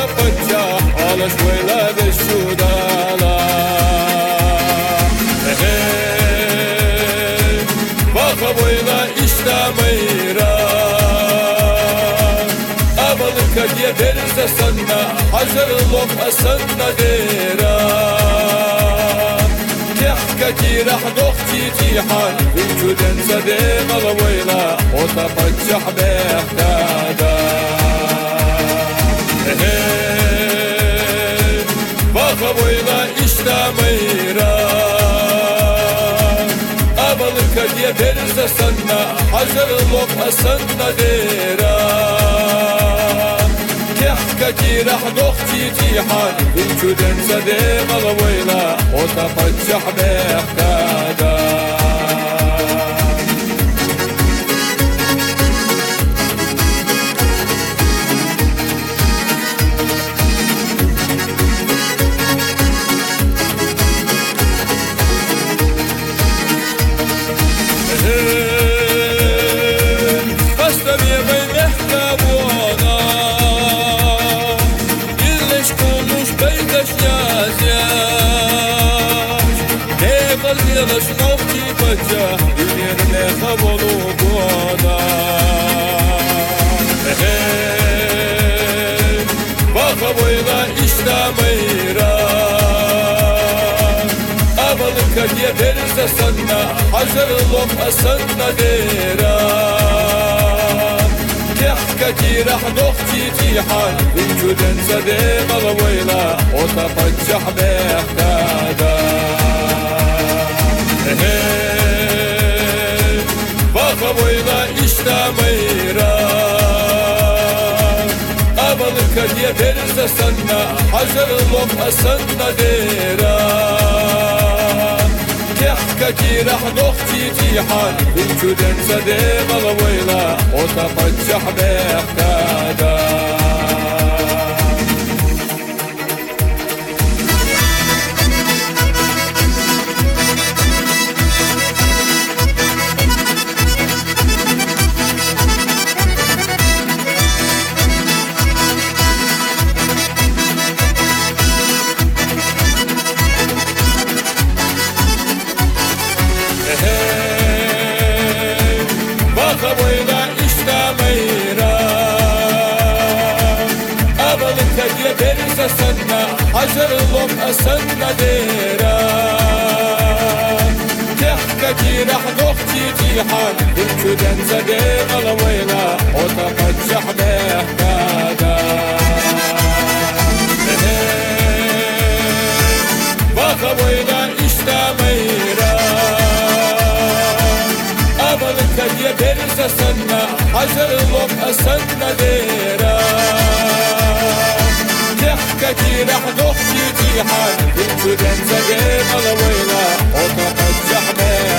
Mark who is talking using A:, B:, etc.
A: وتفتح على شويلة بالسودالة بخبويلة إشتاميرا أبلك دي برز سنة حجر اللوم أسنة ديرا تحكي رح ضغطي تيحان بنجودن صديق الويلة وتفتح بإحتادا بخبويلة إشتاميرا أبلك دي برز سنة حجر اللوم أسنة ديرا تحكي رح ضغطي تيحان بنجودن صديق الويلة وتفتح بإحتادا Yalış nokti baca Ünlerine havalı boğada Baka boyla işlemeyra Abalıka diye verirse sana Hacerlım asana dera Tehkaki rah nokti tihan Vücuden sadem alawayla Otapacah behtada Bakaboyla işlemeyra Abalıka diye verirse sana Hacerlım asana dera Tehkaki rah nokti tihan Vücuden sadem alawayla Otapacah behtada Bakaboyla işlemeyra Abalıka diye verirse sana Hacerlım asana dera Tehkaki rah nokti tihan Vücuden sadem alawayla Otapacah behtada Bakaboyla işlemeyra Abalıka diye verirse sana Hacerlım asana dera Tehkaki rah nokti tihan Vücuden sadem alawayla Otapacah behtada